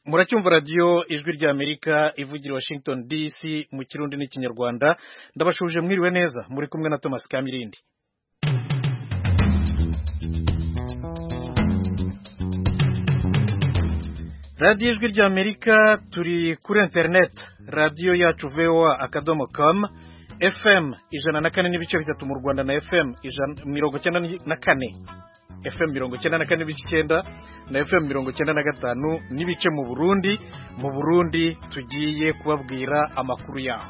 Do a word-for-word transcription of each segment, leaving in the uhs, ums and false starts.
muracyumva radio ijwi rya Amerika ivugira Washington D C mu kirundi n'ikinyarwanda ndabashuje mwiriwe neza muri kumwe na Thomas Kamirindi. Radio ijwi rya Amerika turi kuri internet radio yacu v o a akadomo com F M ijana na kane n'ibice bitatu mu Rwanda na F M mirongo icyenda na kane F M mirongo icyenda na kane n'ibice icyenda na F M mirongo icyenda na gatanu n'ibice mu Burundi mu Burundi tugiye kubabwira amakuru yaho.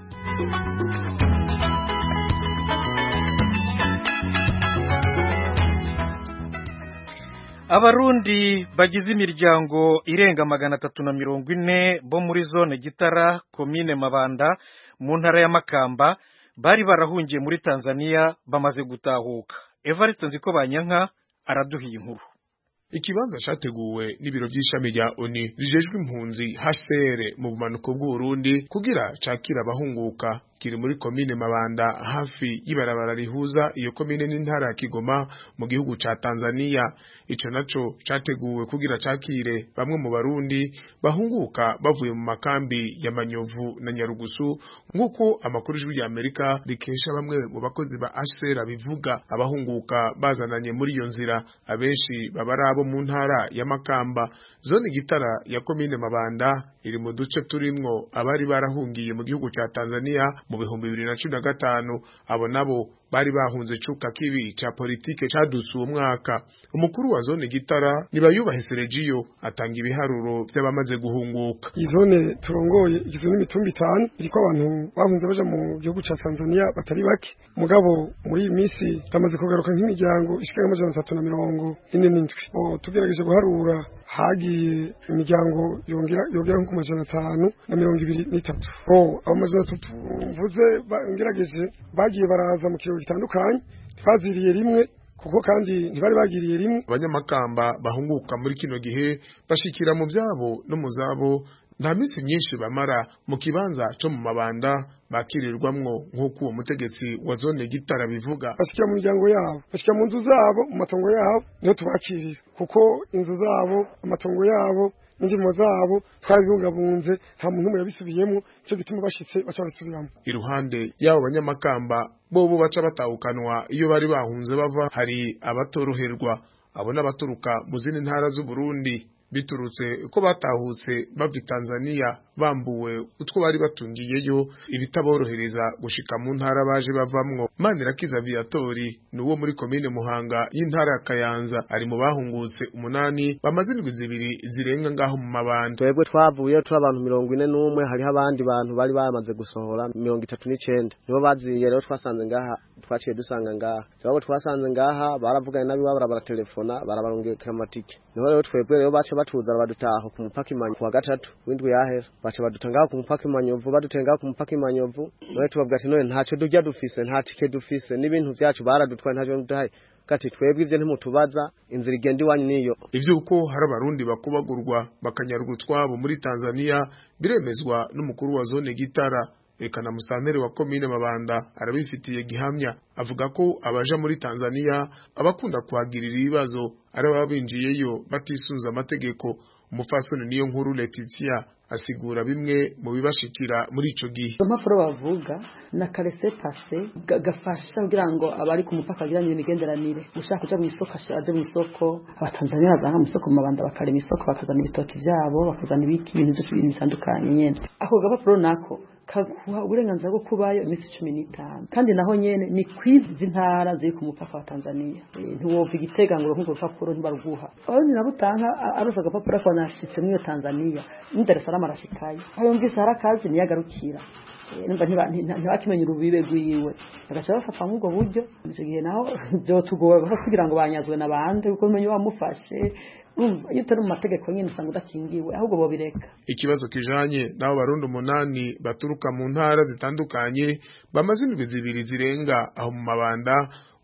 Abarundi bagize imiryango irenga magana atatu na mirongo ine bo muri zone Gitara komine Mabanda mu ntara ya Makamba bari barahungiye muri Tanzania bamaze gutahuka. Evariste Nzikobanyanka araduhiye inkuru. Ikibanza cyateguwe n'ibiro by'ishami rya O N U rijejwe impunzi H C R mu bumanuko bw'u Burundi kugira cakira abahunguka kiri muri komine Mabanda hafi y'ibarabara rihuza iyo komine n'intara ya Kigoma mu gihugu ca Tanzania. Ico naco categuwe kugira cakire bamwe mu Barundi bahunguka bavuye mu makambi ya Manyovu na Nyarugusu nk'uko amakuru y'ijwi Amerika rikesha bamwe mu bakozi ba H C R bivuga. Abahunguka bazananye muri iyo nzira abenshi babarabo mu ntara ya Makamba. Zone Gitara ya komine Mabanda iri mu duce turimwo abari barahungiye mu gihugu ca Tanzania mu bihumbi bibiri na cumi na gatanu. Abo nabo bari bahunze cuka kibi ca politike cadutse uwo mwaka. Umukuru wa zone Gitara Nibayubahe Sergio atanga ibiharuro by'abamaze guhunguka. Izone turongoye igizwe n'imitumba itanu iriko abantu bahunze baja mu gihugu ca Tanzania batari bake. Mugabo muri iyi minsi bamaze kugaruka nk'imiryango ishika amajana atatu na mirongo ine n'indwi. O tugerageje guharura hagiye imiryango yongera yongera nko amajana atanu na mirongo ibiri n'itatu. O amajana atatu mvuze ngerageje bagiye baraza mu kirego gitandukanye twaziriye rimwe kuko kandi ntibari bagiriye rimwe. Abanyamakamba bahunguka muri kino gihe bashikira mu byabo no mu zabo nta misi myinshi bamara mu kibanza cyo mu Mabanda bakirirwamwo nk'uko uwo mutegetsi wa zone Gitara bivuga. Bashikira mu miryango yabo, bashikira mu nzu zabo, mu matongo yabo niho tubakirira kuko inzu zabo, amatongo yabo, indimo zabo twabibungabunze nta muntu umwe yabisubiyemo cyo gituma bashitse baca basubiramo. Iruhande y'abo banyamakamba bobo baca batawukanwa iyo bari bahunze bava hari abatoroherwa abo n'abaturuka mu zindi ntara z'u Burundi biturutse ko batahutse bava Tanzania bambuwe utwo bari batungiyeyo ibitaborohereza gushika mu ntara baje bavamwo. Manirakiza Viatori nuwo muri komine Muhanga y'intara ya Kayanza ari mu bahungutse umunani bamaze indwi zibiri zirenga ngaho mu Mabanda. Twebwe twavuye turi abantu mirongo ine n'umwe hari abandi bantu bari bamaze gusohora mirongo itatu n'icenda nibo baziye rero twasanze ngaha twaciye dusanga ngaha twabo twasanze ngaha baravuganye nabi babara baratelefona barabarungika amatike niho rero twebwe rero bace batuza badutaha ku mupaka Imanyovu kuwa gatatu w'indwi yahera bace badutangaho ku mupaka Imanyovu badutengaho ku mupaka Imanyovu none tubabwira ati none ntaco dujya dufise nta tike dufise n'ibintu byacu baradutwaye ntaco duhaye kati twebwe ivyo ntimutubaza inzira igenda iwanyu niyo. Ivyo uko hari abarundi bakubagurwa bakanyarugutwa bo muri Tanzania biremezwa n'umukuru wa zone Gitara. Eka na musantere wa komine Mabanda arabifitiye gihamya avuga ko abaja muri Tanzania abakunda kuhagirira ibibazo ari ababinjiyeyo batisunza amategeko. Umufasoni niyo nkuru Letitia asigura bimwe mu bibashikira muri ico gihe. Amafuro bavuga na karese passe gafasha kugira ngo abari ku mupaka bagiranye imigenderanire ushaka kuja mu isoko aje mu isoko abatanzania bazanga mu isoko mu Mabanda bakarema isoko bakazana ibitoki byabo bakazana ibiki ibintu byose bitandukanye nyene. Ako gapapuro nako kaguha uburenganzira bwo kubayo iminsi cumi n'itanu kandi naho nyene ni kwizi ntara ziri ku mupaka wa Tanzania. Ntiwova Igitega ngo nk'uko rupapuro ntibaruguha aho ni nabutanka arosa gapapuro ko nashitse muri Tanzania Dar es Salaam arashikaye aho ngise harakazi niyagarukira nimba ntibakimenya urubibe rwiwe agaca bafata nk'ubwo buryo icyo gihe naho byo tugoye kugira ngo banyazwe n'abandi kuko umenye wamufashe iyo utari mu mategeko nyine usanga udakingiwe ahubwo bo bireka. Ikibazo kijanye nabo Barundi umunani baturuka mu ntara zitandukanye bamaze indwi zibiri zirenga aho mu Mabanda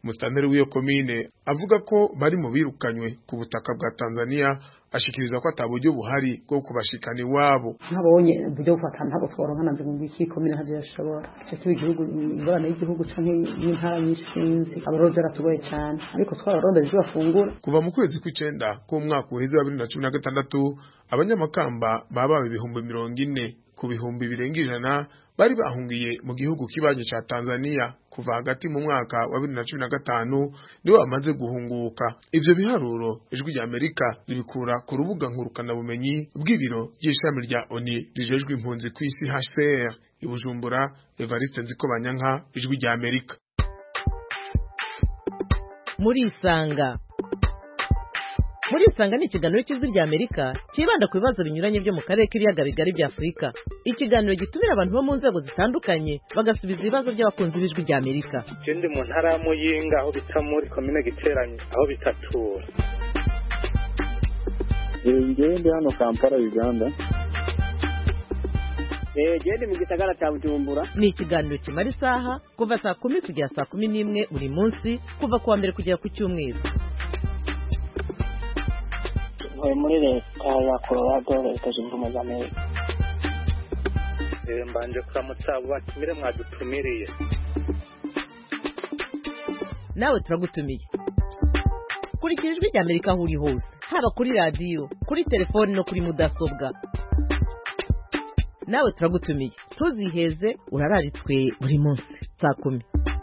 Musitanteri w'iyo komine avuga ko bari mu birukanywe ku butaka bwa Tanzania, ashikiriza ko ataburyo buhari bwo kubashikana iwabo. Nabonye uburyo bufata ntabwo tworonka nanze mu biki komine haje yashobora cyo kibi gihugu ingorane y'igihugu canke y'intara nyinshi sinzi abaroje ratugoye cyane, ariko twararondeje bafungura. Kuva mu kwezi kw'icenda ko mwaka uheze wa bibiri na cumi na gatandatu abanyamakamba baba ibihumbi mirongo ine ku bihumbi birenga ijana bari bahungiye mu gihugu kibanye ca Tanzania. Kuva hagati mu mwaka wa bibiri na cumi na gatanu niwe bamaze guhunguka. Ivyo biharuro ijwi rya Amerika ribikura ku rubuga nkurukana bumenyi bw'ibiro by'ishami rya O N U rijejwe impunzi ku isi H C R i Bujumbura. Evariste Nzikobanyanka, ijwi rya Amerika. Muri isanga Muri isanga ni ikiganiro cy'ijwi rya Amerika kibanda ku bibazo binyuranye byo mu karere k'ibiyaga bigari bya Afurika. Ikiganiro gitumira abantu bo mu nzego zitandukanye bagasubiza ibibazo by'abakunzi b'ijwi rya Amerika. Ndi mu ntara ya Muyinga aho bita muri komine Giteranyi aho bitatura. Ngiye ndi hano Kampala Uganda. Eh gende mu gisagara cya Bujumbura. Ni ikiganiro kimara isaha kuva saa kumi kugera saa kumi n'imwe buri munsi kuva kuwa mbere kugera ku cyumweru. Muri leta ya Colorado leta zunze ubumwe za Amerika. Eh mbanje kuramutsa batumire mwadutumiriye. Nawe turagutumiye. Kurikira ijwi rya Amerika aho uri hose, haba kuri radio, kuri telefone no kuri mudasobwa. Nawe turagutumiye. Tuziheze urararitswe buri munsi saa kumi.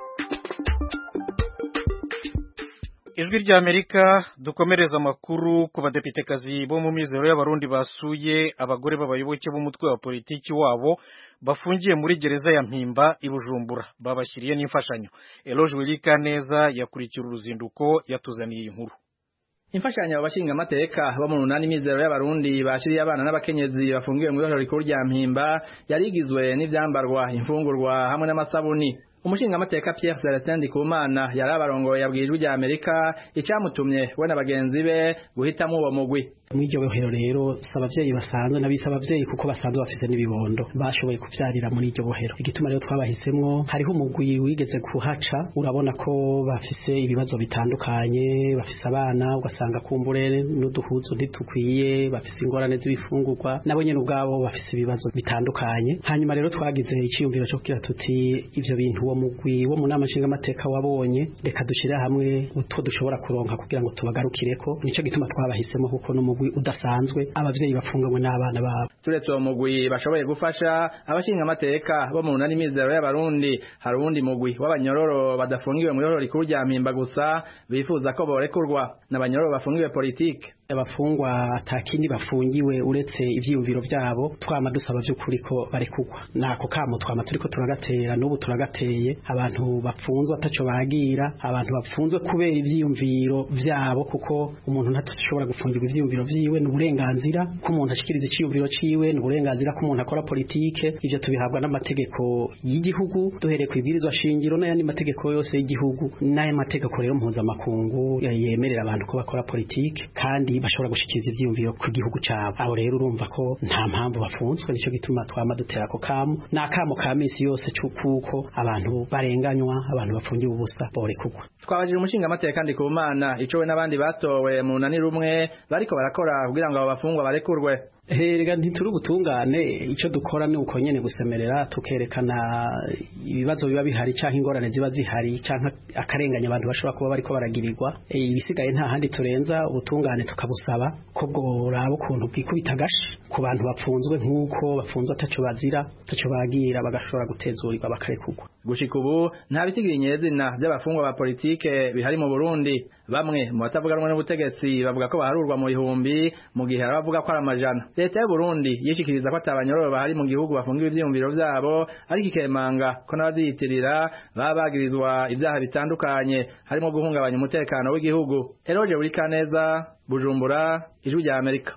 Ijwi rya Amerika dukomereza amakuru ku badepitekazi bo mu mizero y'abarundi basuye abagore b'abayoboke b'umutwe wa politiki wabo bafungiye muri gereza ya Mpimba i Bujumbura, babashyiriye n'imfashanyo. Eloge Wilika neza yakurikira uruzinduko yatuzaniye inkuru. Imfashanyo abashinga amateka bo mu runani mizero y'abarundi bashiriye abana n'abakenyezi bafungiwe mu irohero rikuru rya Mpimba yarigizwe n'ivyambarwa, imfungurwa hamwe n'amasabuni. Umushinga amateka Pierre Celestin Ndikumana yarabarongoye yabwirijwe rya Amerika icamutumye we n'abagenzi be guhitamo uwo mugwi. Mw'iryo bohero rero sabavyeyi basanzwe nabisa abavyeyi kuko basanzwe bafise n'ibibondo bashoboye kuvyarira muri iryo bohero. Igituma rero twabahisemwo hariho umugwi wigeze kuhaca, urabona ko bafise ibibazo bitandukanye, bafise abana ugasanga kumbure n'uduhuzo ntitukwiye, bafise ingorane z'ibifungurwa, nabo nyene ubwabo bafise ibibazo bitandukanye. Hanyuma rero twagize iciyumviro cyo kugira tuti ivyo bintu uwo mugwi wo mu nama nshinga amateka wabonye reka dushira hamwe utwo dushobora kuronka kugira ngo tubagarukireko. Nico gituma twabahisemo kuko no udasanzwe abavyeyi bafunganywe n'abana babo. Turetse uwo mugwi bashoboye gufasha abashinga amateka bo mu runani mizero y'abarundi, hari uwundi mugwi w'abanyororo badafungiwe mu irohero rikuru rya Mpimba gusa bifuza ko borekurwa, n'abanyororo bafungiwe politike. Abafungwa atakindi bafungiwe uretse ivyiyumviro vyabo twama dusaba vy'ukuri ko barekurwa. Nako kamo twama turiko turagatera n'ubu turagateye, abantu bapfunzwe ataco bagira, abantu bapfunzwe kubera ivyiyumviro vyabo, kuko umuntu ntatushobora gufungirwa ivyiyumviro vyiwe, n'uburenganzira ko umuntu ashikiriza iciyumviro ciwe, n'uburenganzira ko umuntu akora politike. Ivyo tubihabwa n'amategeko y'igihugu duhereye ku ibwirizwa shingiro n'ayandi mategeko yose y'igihugu, n'aya mategeko rero mpuzamakungu yemerera abantu ko bakora politike kandi bashobora gushikiriza ivyiyumviro ku gihugu cabo. Aho rero urumva ko nta mpamvu bafunzwe, nico gituma twama dutera ko kamo n'akamo ka misi yose cy'ukuko abantu barenganywa, abantu bafungiwe ubusa borekurwa. Twabajije umushinga amateka Ndikumana ico we n'abandi batowe mu nani rumwe bariko barakora kugira ngo abo bafungwa barekurwe. Herega ntituri ubutungane, ico dukora ni uko nyene gusemerera tukerekana ibibazo biba bihari canke ingorane ziba zihari canke akarenganya abantu bashobora kuba bariko baragirirwa. Ibisigaye nta handi turenza ubutungane tukabusaba ko bworaba ukuntu bwikubita gashi ku bantu bapfunzwe nk'uko bafunzwe ataco bazira ataco bagira bagashobora gutezurirwa bakarekurwa. Gushika ubu nta bitigiri nyezina by'abafungwa ba politike bihari mu Burundi. Bamwe mu batavuganwa n'ubutegetsi bavuga ko baharurwa mu bihumbi, mu gihe abavuga ko ari amajana. Leta y'u Burundi yishikiriza ko atabanyororo bahari mu gihugu bafungiwe ivyiyumviro vyabo, ariko ikemanga ko n'abaziyitirira baba bagirizwa ivyaha bitandukanye harimo guhungabanya umutekano w'igihugu. Eloge Burikaneza, Bujumbura, ijwi rya Amerika.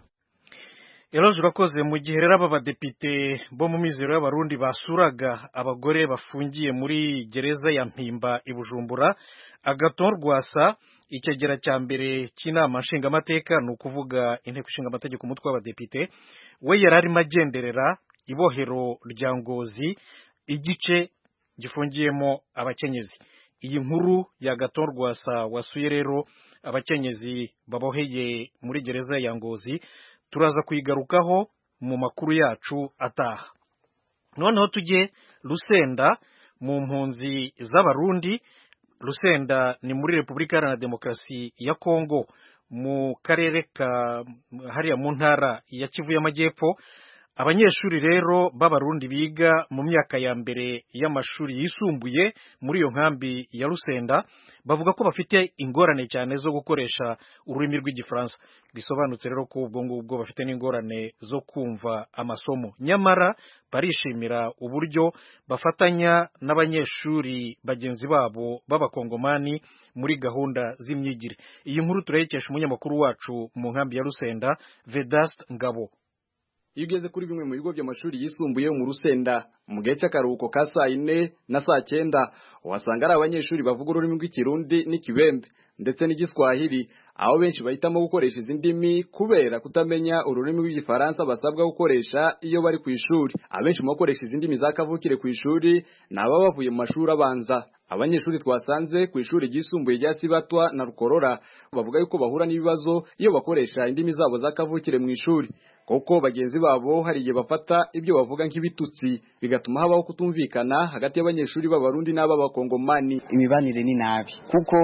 Eloge urakoze. Mu gihe rero aba badepite bo mu mizero y'abarundi basuraga abagore bafungiye muri gereza ya Mpimba i Bujumbura, Agathon Rwasa ikegera cya mbere cy'inama nshingamateka ni ukuvuga inteko ishinga amategeko umutwe w'abadepite, we yari arimo agenderera ibohero rya Ngozi, igice gifungiyemo abakenyezi. iyi nkuru ya Gaton Rwasa wasuye rero abakenyezi baboheye muri gereza ya Ngozi turaza kuyigarukaho mu makuru yacu ataha. Noneho tujye Lusenda mu mpunzi z'abarundi. Lusenda ni muri Repubulika Iharanira Demokarasi ya Kongo mu karere ka hariya mu ntara ya Kivu y'Amajyepfo. Abanyeshuri rero b'abarundi biga mu myaka ya mbere y'amashuri yisumbuye muri iyo nkambi ya Lusenda bavuga ko bafite ingorane cyane zo gukoresha ururimi rw'igifaransa. Bisobanutse rero ko ubwo ngubwo bafite n'ingorane zo kumva amasomo, nyamara barishimira uburyo bafatanya n'abanyeshuri bagenzi babo b'abakongomani muri gahunda z'imyigire. Iyi nkuru turayikesha umunyamakuru wacu mu nkambi ya Lusenda, Vedast Ngabo. Iyo ugeze kuri bimwe mu bigo by'amashuri yisumbuye mu Rusenda mu gihe cy'akaruhuko ka saa yine na saa cyenda uhasanga ari abanyeshuri bavuga ururimi rw'ikirundi n'ikibembe ndetse n'igiswahili, aho benshi bahitamo gukoresha izi ndimi kubera kutamenya ururimi rw'igifaransa basabwa gukoresha iyo bari ku ishuri. Abenshi mu bakoresha izi ndimi za kavukire ku ishuri ni ababa bavuye mu mashuri abanza. Abanyeshuri twasanze ku ishuri ryisumbuye rya Sibatwa na Rukorora bavuga yuko bahura n'ibibazo iyo bakoresha indimi zabo za kavukire mu ishuri, kuko bagenzi babo hari igihe bafata ibyo bavuga nk'ibitutsi bigatuma habaho kutumvikana hagati y'abanyeshuri b'abarundi n'ab'abakongomani. Imibanire ni nabi kuko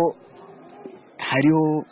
hariho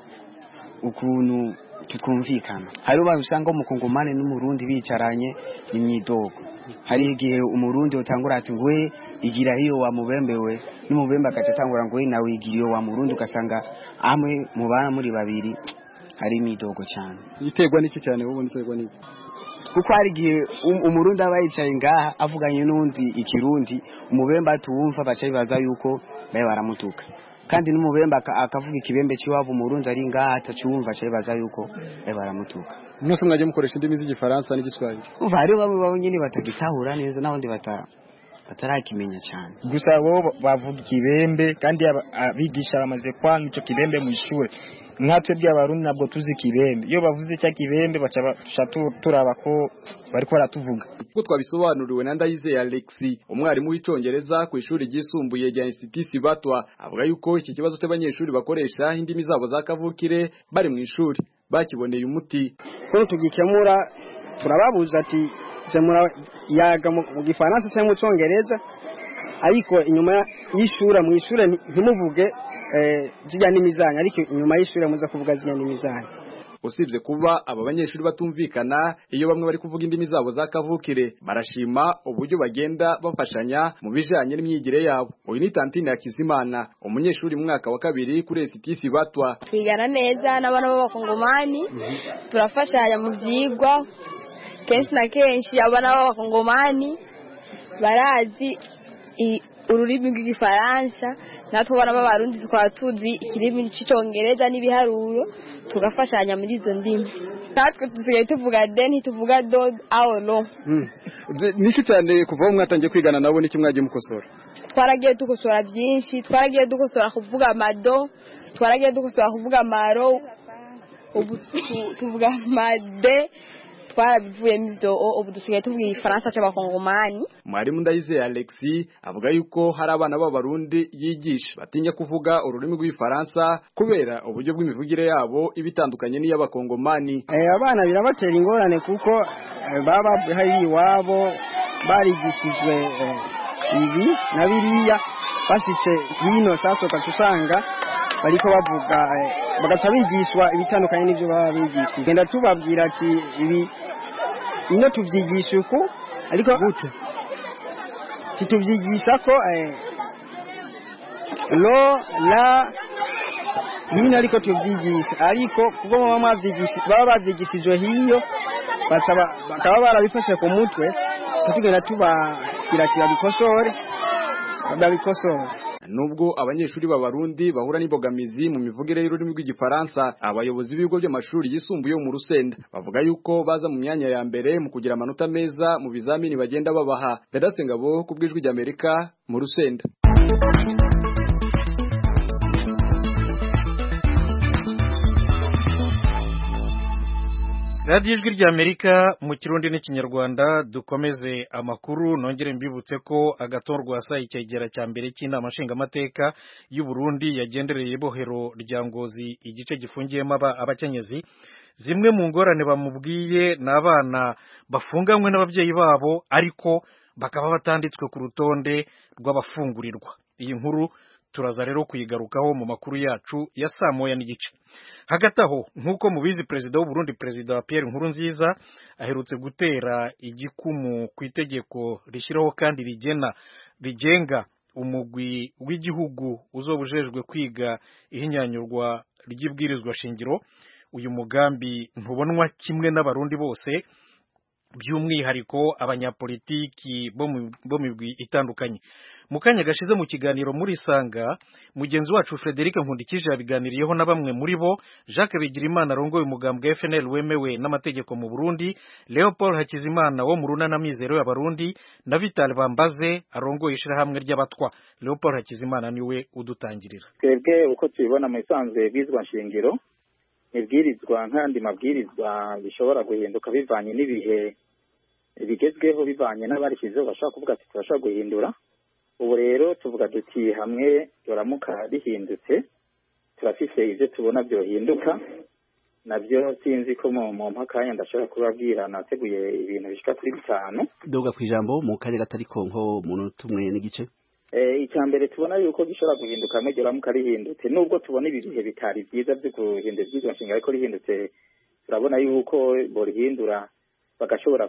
ukuntu tutumvikana. Hariho babusanga umukongomani n'umurundi bicaranye n'imyidogo. Hari igihe umurundi utangura ati ngwe igira hiyo wa mubembewe n'umubembe akacatangura ngwe nawe igira hiyo wa murundi, ugasanga amwe mubana muri babiri hari imidogo cyane. Iterwa n'iki cyane wowe niterwa n'iki? Kuko hari igihe umurundi aba yicaye ngaha avuganye n'undi ikirundi, umubembe atuwumva baca bibaza yuko baye baramutuka, kandi n'umubembe akavuga ikibembe cy'iwabo umurundi ari ngaha atacyumva baca bibaza yuko baye baramutuka. Mwese mwaje mukoresha indimi z'igifaransa n'igiswahili? Umva hari bamwe babo nyine batagitahura neza n'abandi bata batarakimenya cyane. Gusa bo bavuga ikibembe kandi abigisha bamaze kwanga ico kibembe mu ishuri. Nkatwe by'abarundi nabwo tuzi kibembe. Iyo bavuze cya kibembe baca turaba ko bariko baratuvuga. Kuko twabisobanuriwe na Ndayizeye Alexi, umwarimu w'icongereza ku ishuri ryisumbuye rya Institut Sibatwa, avuga yuko iki kibazo cy'abanyeshuri bakoresha indimi zabo za kavukire bari mu ishuri bakiboneye umuti. Ko tugikemura turababuza ati zemura yaga mu gifaransa cyangwa mu cyongereza, ariko inyuma y'ishuri mu ishuri ntimuvuge eh zijya n'imizanya, ariko inyuma y'ishuri muza kuvuga zijya n'imizanya. Usibye kuba aba banyeshuri batumvikana iyo bamwe bari kuvuga indimi zabo za kavukire, barashima uburyo bagenda bafashanya mu bijanye n'imyigire yabo. Uyu ni Tantine Hakizimana, umunyeshuri mu mwaka wa kabiri kuri Institut Sibatwa. Twigana neza n'abana b'abakongomani, turafashanya mu byigwa. Kenshi na kenshi abana b'abakongomani barazi ururimi rw'igifaransa, natwe abana b'abarundi tukaba tuzi ikirimi cy'icyongereza n'ibiharuro, tugafashanya muri izo ndimi. Natwe dusigaye tuvuga deni, tuvuga dod aolo. Niki cyane kuva aho mwatangiye kwigana nabo niki mwagiye mukosora? Twaragiye dukosora byinshi, twaragiye dukosora kuvuga mado, twaragiye dukosora kuvuga maro, ubu tuvuga made, twarabivuye mivyo ubu dusigaye tuvuga igifaransa cy'abakongomani. Mwarimu Ndayizeye Alexi avuga yuko hari abana b'abarundi yigisha batinya kuvuga ururimi rw'igifaransa kubera uburyo bw'imivugire yabo ibitandukanye n'iy'abakongomani. Eh abana birabatera ingorane kuko baba hari iwabo barigishijwe ibi na biriya, basice hino sasa ukatusanga bariko bavuga bagaca bigishwa ibitandukanye n'ibyo baba bigishije. Genda tubabwira ati ibi ino tuvyigisha uko, ariko gute tituvyigisha ko eh lo la hino ariko tuvyigisha, ariko kuko mama mwavyigisha baba bavyigishijwe hiyo bakaba barabifashe ku mutwe, tugenda tubakiratira bikosore babikosore. Nubwo abanyeshuri b'abarundi bahura n'ibogamizi mu mivugire y'ururimi rw'igifaransa, abayobozi b'ibigo by'amashuri yisumbuye mu Rusenda bavuga yuko baza mu myanya ya mbere mu kugira amanota meza mu bizamini bagenda babaha. Vedatse Ngabo ku bw'ijwi ry'Amerika mu Rusenda. radiyo ijwi ry'amerika mu kirundi n'ikinyarwanda. dukomeze amakuru nongere mbibutse ko agatorwa saa icyegera cya mbere cy'inama nshingamateka y'u Burundi yagendereye bohero rya Ngozi igice gifungiyemo abakenyezi. Zimwe mu ngorane bamubwiye ni abana bafunganywe n'ababyeyi babo ariko bakaba batanditswe ku rutonde rw'abafungurirwa. Iyi nkuru turaza rero kuyigarukaho mu makuru yacu ya saa moya n'igice. Hagati aho nk'uko mubizi perezida w'u Burundi perezida wa Pierre Nkurunziza aherutse gutera igikumu ku itegeko rishyiraho kandi rigena rigenga umugwi w'igihugu uzobujejwe kwiga ihinyanyurwa ry'ibwirizwa shingiro. Uyu mugambi ntubonwa kimwe n'abarundi bose, by'umwihariko abanyapolitiki bo mu migwi itandukanye. Mu kanya gashize mu kiganiro muri Sanga, mugenzi wacu Frederic Nkundikije yabiganiriyeho na bamwe muri bo, Jacques Bigirimana arongoye umugambwe F N L wemewe n'amategeko mu Burundi, Leopold Hakizimana wo mu runana mizero y'abarundi, na Vital Bambaze arongoye ishirahamwe ry'abatwa. Leopold Hakizimana niwe udutangirira. Twebwe uko tubibona mu isanzwe bizwa nshingiro, ibwirizwa nk'andi mabwirizwa bishobora guhinduka bivanye n'ibihe bigezweho, bivanye n'abarishyizeho bashobora kuvuga ati turashobora guhindura. Ubu rero tuvuga duti hamwe doramuka rihindutse turafise ivyo tubona byohinduka, navyo sinzi ko mu mpakanya ndashobora kubabwira. Nateguye ibintu bishika kuri bitanu. Doga kwijambo mu kare gatariko nko muntu tumwe n'igice. Eh icyambere tubona yuko gishobora guhinduka hamwe doramuka rihindutse, nubwo tubona ibi bihe bitari byiza byo guhindura ibyizwa nshinga, ariko rihindutse turabona yuko borihindura bagashobora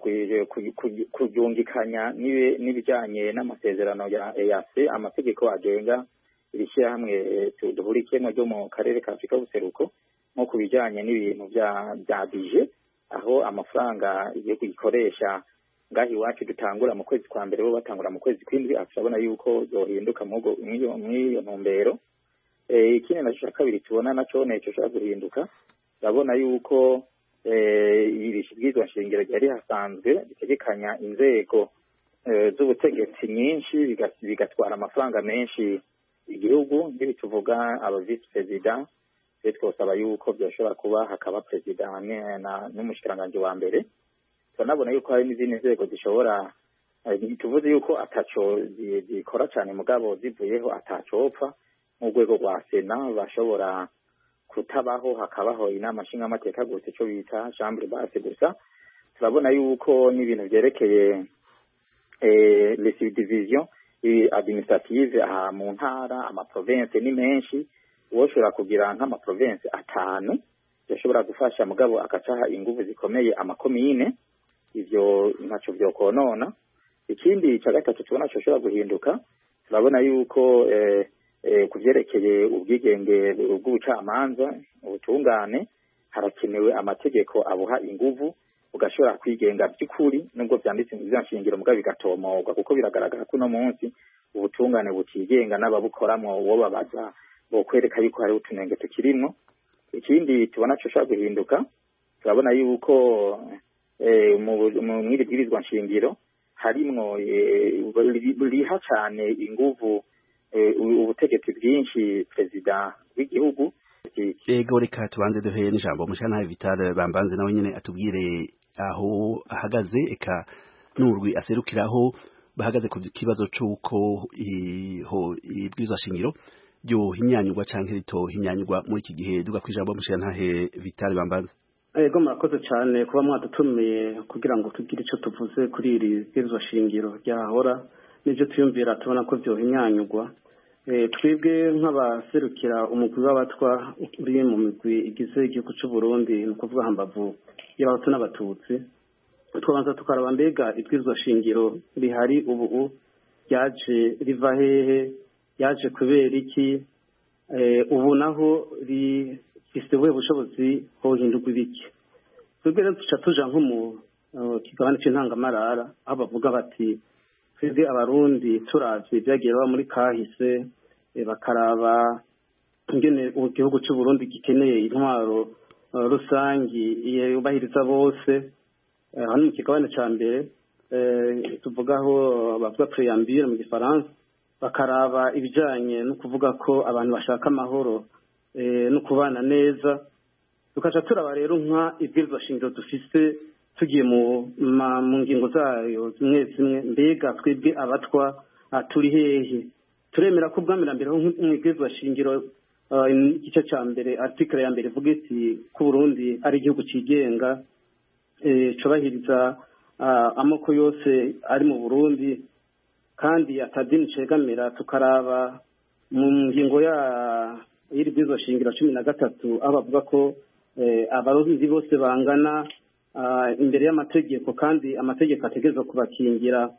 kujungikanya n'ibijyanye n'amasezerano ya E A C, amategeko agenga irishyira hamwe duhurikiyemo ryo mu karere ka Afrika y'ubuseruko, nko ku bijyanye n'ibintu bya bya bije, aho amafaranga igihugu gikoresha ngahi iwacu dutangura mu kwezi kwa mbere bo batangura mu kwezi kw'indwi. Turabona yuko zohinduka mw'iyo ntumbero. Ikindi na kabiri tubona naco neco cyo guhinduka, turabona yuko ibishibwizwa nshingiro ryari hasanzwe bitegekanya inzego z'ubutegetsi nyinshi bigatwara amafaranga menshi igihugu. Nibi tuvuga aba vice president, twosaba yuko byoshobora kuba hakaba president n'umushikiranganje wa mbere. Tunabona yuko hari n'izindi nzego zishobora, tuvuze yuko ataco zikora cyane mugabo zivuyeho atacopfa, mu rwego rwa Sena bashobora kutabaho, hakabaho inama nshingamateka gusa icyo bita chambre basse gusa. Turabona yuko n'ibintu byerekeye les subdivisions administrative aha mu ntara, ama province ni menshi, woshobora kugira nk'ama province atanu yashobora gufasha mugabo akacaha inguvu zikomeye amakomine, ivyo ntaco byo konona. Ikindi cya gatatu tubona cyo shobora guhinduka, turabona yuko eh, eh, kuvyerekeye ubwigenge bw'ubucamanza ubutungane harakenewe amategeko abuha inguvu ugashobora kwigenga by'ukuri, nubwo byanditse mu byanshingiro mugabo bigatomogwa, kuko biragaragara ko no munsi ubutungane butigenga n'ababukoramo wo babaza bo kwereka yuko hari utunenge tukirimo. Ikindi tubona cyo shobora guhinduka, turabona yuko eh, mu mwiribwirizwa nshingiro harimwo liha cyane inguvu ubutegetsi bwinshi perezida w'igihugu. Ego reka tubanze duhe n'ijambo mushana Vital Bambanze nawe nyene atubwire aho ahagaze, eka n'urwi aserukiraho bahagaze ku kibazo c'uko ho ibwirizwa shingiro ryo hinyanyurwa canke rito hinyanyurwa muri iki gihe. Duga kwijambo mushana Vital Bambanze. Ego murakoze cyane kuba mwadutumiye kugira ngo tugire ico tuvuze kuri iri bwirizwa shingiro ryahora n'ibyo tuyumvira tubona ko byo hinyanyurwa. Twebwe nk'abaserukira umugwi w'abatwa uri mu migwi igize igihugu cy'u Burundi, ni ukuvuga hambavu y'abahutu n'abatutsi, twabanza tukaraba mbega ibwirizwa shingiro rihari ubu ryaje riva hehe, yaje kubera iki, ubu naho rifise ubuhe bushobozi hohindurwa ibiki. Twebwe rero duca tuja nko mu kigabane c'intangamarara aho bavuga bati twebwe abarundi turavye ibyagiye baba muri kahise, bakaraba ingene igihugu cy'u Burundi gikeneye intwaro rusangi yubahiriza bose. Hano mu kigabane ca mbere tuvugaho bavuga preambule mu gifaransa, bakaraba ibijanye no kuvuga ko abantu bashaka amahoro no kubana neza, tukaca turaba rero nka ibwirizwa shingiro dufise tugiye mu mu ngingo zayo zimwe zimwe mbega twebwe abatwa turi hehe turemera ko ubwamira mbere mu ibwirizwa shingiro igice cya mbere article ya mbere ivuga iti ko Burundi ari igihugu cigenga cubahiriza amoko yose ari mu Burundi kandi atadini cegamira tukaraba mu ngingo ya y'iri bwirizwa shingiro cumi na gatatu aho bavuga ko abarundi bose bangana imbere y'amategeko kandi amategeko ategerezwa kubakingira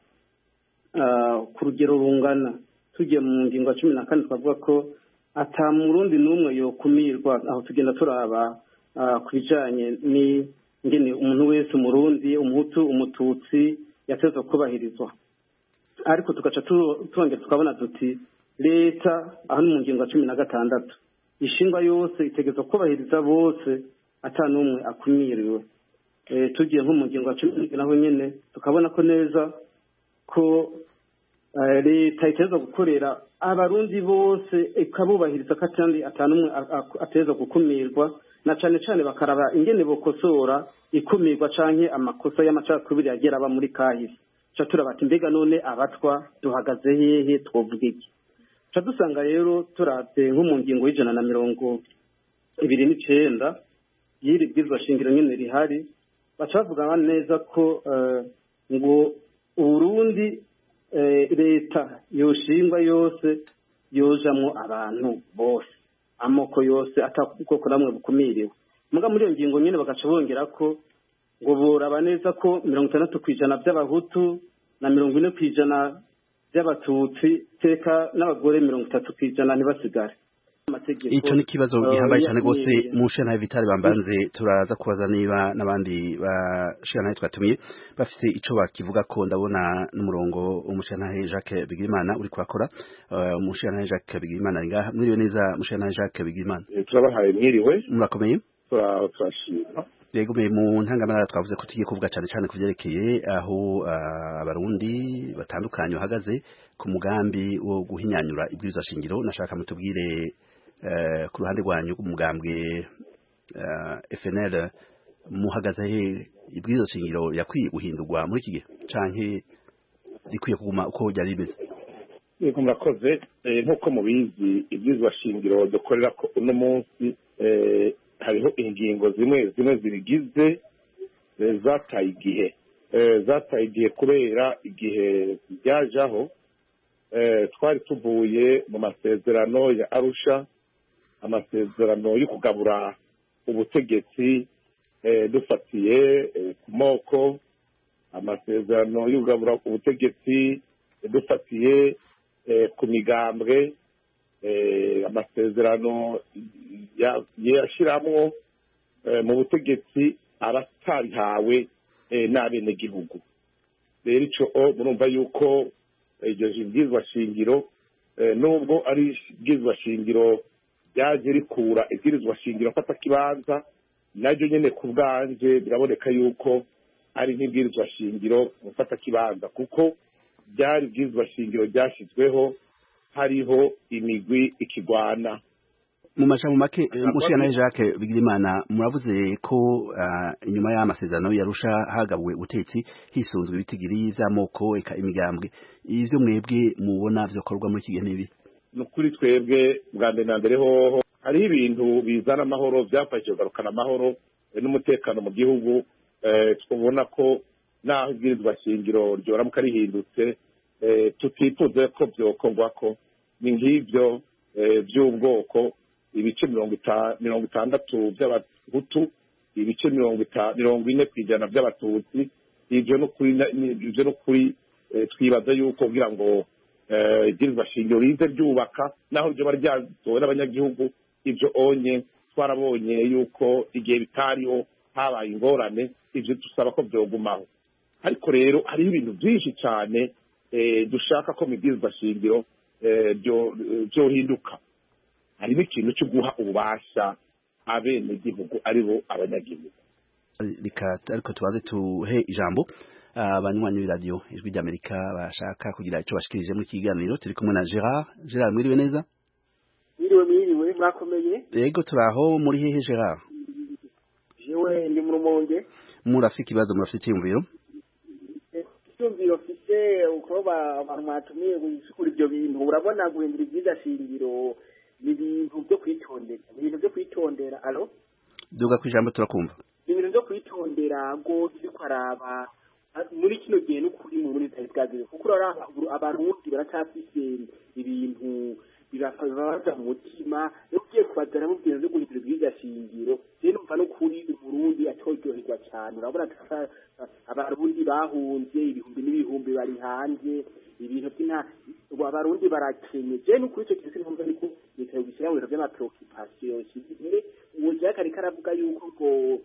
ku rugero rungana tugiye mu ngingo ya cumi na kane twavuga ko ata murundi n'umwe yokumirwa aho tugenda turaba ku bijanye n'ingene umuntu wese umurundi umuhutu umututsi yategerezwa kubahirizwa ariko tugaca twongera tukabona duti leta aho mu ngingo ya cumi na gatandatu ishingwa yose itegerezwa kubahiriza bose ata n'umwe akumiriwe tugiye nko mu ngingo ya cumi naho nyene tukabona ko neza ko leta itegerezwa gukorera abarundi bose ikabubahiriza kandi ata n'umwe ategerezwa gukumirwa na cane cane bakaraba ingene bokosora ikumirwa canke amakosa y'amacakubiri yagera aba muri kahise ca turabati mbega none abatwa duhagaze hehe twovuga iki ca dusanga rero turate nko mu ngingo y'ijana na mirongo ibiri n'icenda y'iri bwirizwa shingiro nyene rihari baca bavuga neza ko ngo Uburundi leta yoshingwa yose yojamwo abantu bose amoko yose atakubwoko namwe bukumiriwe muga muri iyo ngingo nyene bagaca bongera ko ngo boraba neza ko mirongo itandatu kw'ijana by'abahutu na mirongo ine kw'ijana by'abatutsi teka n'abagore mirongo itatu kw'ijana ntibasigare icyo ni ikibazo gihambaye cyane rwose mu nshingano Vitali Bambanze turaza kubaza niba n'abandi bashingano twatumiye bafite icyo bakivuga ko ndabona n'umurongo umushingantahe Jacques Bigirimana uri kurakora umushingantahe Jacques Bigirimana ngaha mwiriwe neza umushingantahe Jacques Bigirimana turabahaye mwiriwe murakomeye turashima yego mu ntangamara twavuze ko tugiye kuvuga cyane cyane kuvyerekeye aho abarundi batandukanye bahagaze ku mugambi wo guhinyanyura ibwirizwa shingiro nashaka mutubwire ku ruhande rwanyu umugambwe F N L muhagaze he ibwirizwa shingiro yakwiye guhindurwa muri iki gihe canke rikwiye kuguma uko byari bimeze yego murakoze nkuko mubizi ibwirizwa shingiro dukorera ko uno munsi hariho ingingo zimwe zimwe zirigize zataye igihe zataye igihe kubera igihe byajaho twari tuvuye mu masezerano ya Arusha amasezerano yo kugabura ubutegetsi dufatiye ku moko amasezerano yo kugabura ubutegetsi dufatiye ku migambwe amasezerano yashiramwo mu butegetsi abatarihawe n'abenegihugu rero ico murumva yuko iryo bwirizwa shingiro nubwo ari bwirizwa shingiro ryaje rikura ibwirizwa shingiro afata kibanza naryo nyene ku bwanje biraboneka yuko ari nk'ibwirizwa shingiro mufata kibanza kuko byari bwirizwa shingiro ryashizweho hariho imigwi ikigwana mu majambo make mushikana Jacques Bigirimana muravuze ko inyuma y'amasezerano yarusha hagabuwe ubutetsi hisunzwe ibitigiri vy'amoko eka imigambwe ivyo mwebwe mubona vyokorwa muri kigihe nibi nukuri twebwe bwa mbere na mbere hoho hariho ibintu bizana amahoro byafashije kugarukana amahoro n'umutekano mu gihugu twabona ko naho ibwirizwa shingiro ryoramuka rihindutse tutifuze ko byokorwa ko ni nk'ibyo by'ubwoko ibice mirongo itandatu by'abahutu ibice mirongo ine ku ijana by'abatutsi ibyo no kuri twibaza yuko kugira ngo ibwirizwa shingiro rize ryubaka naho ryoba ryatowe n'abanyagihugu ibyo onye twarabonye yuko igihe bitariho habaye ingorane ibyo dusaba ko byogumaho ariko rero hariho ibintu byinshi cyane dushaka ko mu ibwirizwa shingiro byohinduka harimo ikintu cyo guha ububasha abenegihugu aribo abanyagihugu ariko tubaze tuhe ijambo abanywanyi b'iradiyo ijwi ry'Amerika bashaka kugira icyo bashikirije muri kiganiro turi kumwe na Gerard Gerard mwiriwe neza mwiriwe mwiriwe mwakomeye yego turaho muri hehe Gerard yewe ndi mu rumonge murafite ikibazo murafite icyumviro icyumviro mfite uko abantu mwatumiye gusukura ibyo bintu urabona guhindura ibyiza shingiro ni ibintu byo kwitondera ibintu byo kwitondera alo duga ku ijambo turakumva ibintu byo kwitondera ngo turi kwaraba muri kino gihe n'ukuri mu Burundi bwageze kuko uraraba abarundi baracyafise ibintu birabaza mu mutima yo kiye kubazana mu bintu byo guhindura ibyiza shingiro rero numva no kuri Burundi atoryoherwa cyane urabona abarundi bahunze ibihumbi n'ibihumbi bari hanze ibintu by'ina abarundi barakenye je n'ukuri cyo kisi numva ariko leta yo gishyira mu bintu by'amapreoccupation cyane uwo je kari karavuga yuko ngo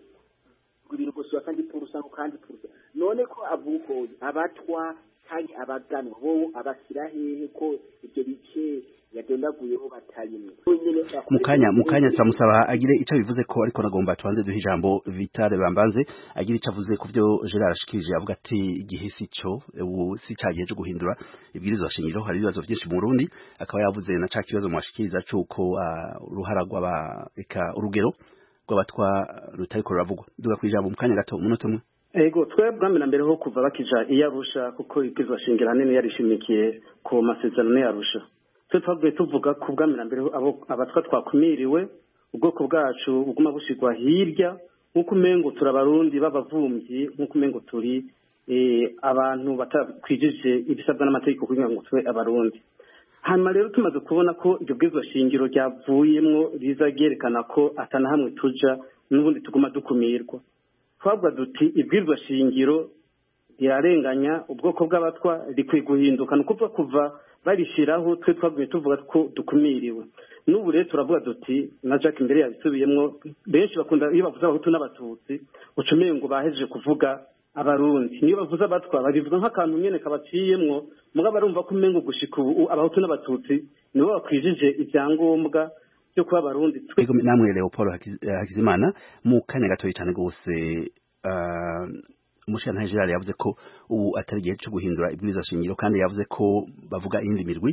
ibintu gusa kandi purusa kandi purusa none ko avuko abatwa kandi abaganwa bo abashyira hehe ko ibyo bice yadondaguyeho batayimwe mukanya mukanya tsamusaba agire ico bivuze ko ariko nagomba twanze duha ijambo Vitale Bambanze agire ico avuze ku byo Gerard ashikije avuga ati igihisi cyo ubu si cagiye cyo guhindura ibwirizwa shingiro hari ibibazo byinshi mu Burundi akaba yavuze na ca kibazo mwashikiriza cuko uruhara rw'aba eka urugero rw'abatwa rutariko ruravugwa duga kwijambo mukanya gato umunota umwe ego twebwe mbere mbere ho kuva bakija iyarusha kuko ibwirizwa shingiro hanene yarishimikiye ku masezerano yarusha twe twavuye tuvuga ku bwamira mbere abo abatwa twakumiriwe ubwoko bwacu buguma bushigwa hirya nkuko umengo turabarundi babavumvyi nkuko umengo turi eh abantu batakwijije ibisabwa n'amategeko kugira ngo twe abarundi hanyuma rero tumaze kubona ko iryo bwizwa shingiro ryavuyemwo riza ryerekana ko atana hamwe tuja n'ubundi tuguma dukumirwa twabwa duti ibwizwa shingiro rirarenganya ubwoko bw'abatwa rikwiye guhinduka nukuva kuva barishiraho twe twaguye tuvuga ko dukumiriwe n'ubu rero turavuga duti na Jack imbere yabisubiyemwo benshi bakunda iyo bavuze abahutu n'abatutsi ucumeye ngo bahejeje kuvuga abarundi niyo bavuze abatwa babivuga nk'akantu nyene kabaciyemwo muga barumva ko umengo gushika ubu abahutu n'abatutsi nibo bakwijije ibyangombwa byo kuba abarundi twego namwe Leopold Hakizimana mu kanya gatoyi cyane gose uh, Mushana Gerard yavuze ko ubu atari gihe cyo guhindura ibwirizwa shingiro kandi yavuze ko bavuga indi mirwi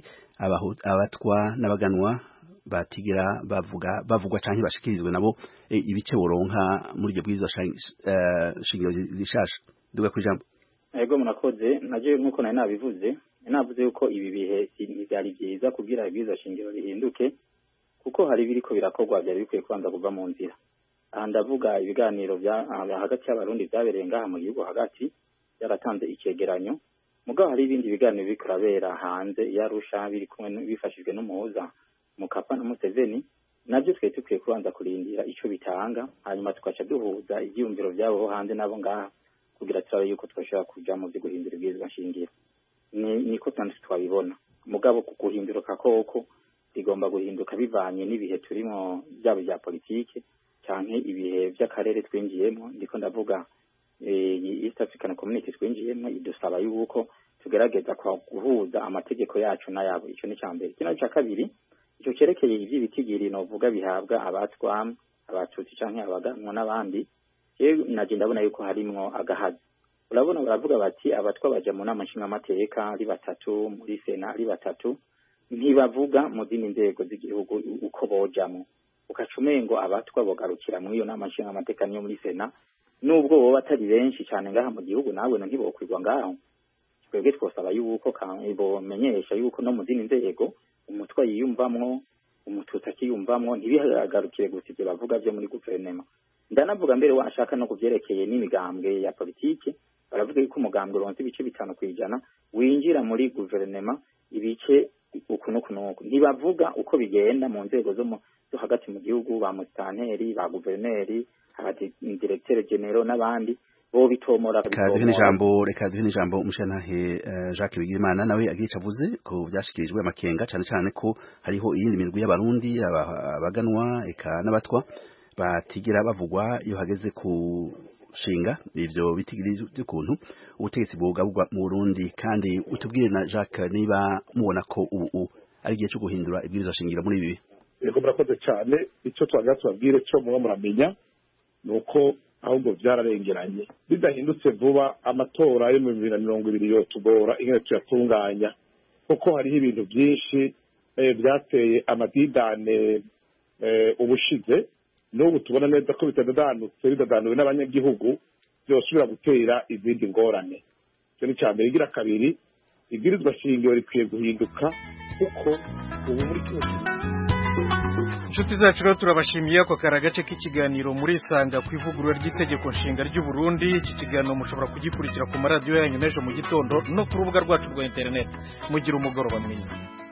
abatwa n'abaganwa batigira bavuga bavugwa canke bashikirizwe nabo e, ibice boronka muri iryo bwirizwa shingiro rishasha duga kwijambo ego munakoze naje nkuko nari nabivuze navuze yuko ibi bihe ntibyari byiza kugira ibwirizwa shingiro rihinduke kuko hari biriko birakorwa byari bikwiye kubanza kuva mu nzira ndavuga ibiganiro bya hagati y'abarundi byabereye ngaha mu gihugu hagati yaratanze icegeranyo mugabo hari ibindi biganiro bikurabera hanze yarusha biri kumwe bifashijwe n'umuhuza Mukapa na Museveni nabyo twe tukwiye kubanza kurindira ico bitanga hanyuma tukaca duhuza ibyumviro byabo hanze nabo ngaha kugira turabe yuko twashaka kuja mu byo guhindura ibwirizwa shingiro ni niko tandise twabibona mugabo kuguhinduka koko rigomba guhinduka bivanye n'ibihe turimo byabo bya politike canke ibihe by'akarere twinjiyemo ndiko ndavuga eh East African Community twinjiyemo idusaba yuko tugerageza kwa guhuza amategeko yacu n'ayabo ico ni cyambere kino cya kabiri ico cerekeye ivy'ibitigiri no vuga bihabwa abatwa abatutsi canke abaganwa n'abandi je naje ndabona yuko harimwo agahazi urabona baravuga bati abatwa baje mu nama nshinga amateka ari batatu muri sena ari batatu ntibavuga mu zindi nzego z'igihugu uko bojamo ukacumengo abatwa bogarukira muri iyo nama nshinga amateka niyo muri sena nubwo bo batari benshi cyane ngaha mu gihugu nawe no ntibokwirwa ngaho twebwe twosaba yuko kanbo menyesha yuko no mu zindi nzego umutwa yiyumvamwo umututsi akiyumvamwo ntibihagarukire gusa ibyo bavuga byo muri guverinoma ndanavuga mbere washaka no kuvyerekeye n'imigambwe ya politike baravuga yuko umugambwe uronse ibice bitanu kwijana winjira muri guverinoma ibice ukuno kuno ntibavuga uko bigenda mu nzego zo zo hagati mu gihugu ba mustanteri ba guverineri hagati directeur general n'abandi bo bitomora kaduhe n'ijambo reka duhe n'ijambo umushantahe uh, Jacques Bigirimana nawe agica avuze ko byashikirijwe amakenga cyane cyane ko hariho iyindi mirwi y'abarundi abaganwa eka n'abatwa batigira bavugwa iyo hageze ku shinga ivyo bitigiri by'ukuntu ubutegetsi bwogabwa mu Burundi kandi utubwire na Jacques niba mubona ko ubu ari gihe cyo guhindura ibwirizwa shingiro muri ibi yego murakoze cyane icyo twagira tubabwire cyo muba muramenya nuko ahubwo byararengeranye bidahindutse vuba amatora yo mu bibiri na mirongo ibiri yo tugora ingene tuyatunganya kuko hariho ibintu byinshi byateye amadidane ubushize n'ubu tubona neza ko bitadadanutse bidadanuwe n'abanyagihugu byosubira gutera izindi ngorane. Icyo ni icya mbere. Igira kabiri, ibwirizwa shingiro rikwiye guhinduka kuko ubu muri kino inshuti zacu rero turabashimiye ako kari agace k'ikiganiro muri Isanga ku ivugurura ry'itegeko nshinga ry'u Burundi. Iki kiganiro mushobora kugikurikira ku maradiyo yanyu n'ejo mu gitondo no ku rubuga rwacu rwa interineti. Mugira umugoroba mwiza.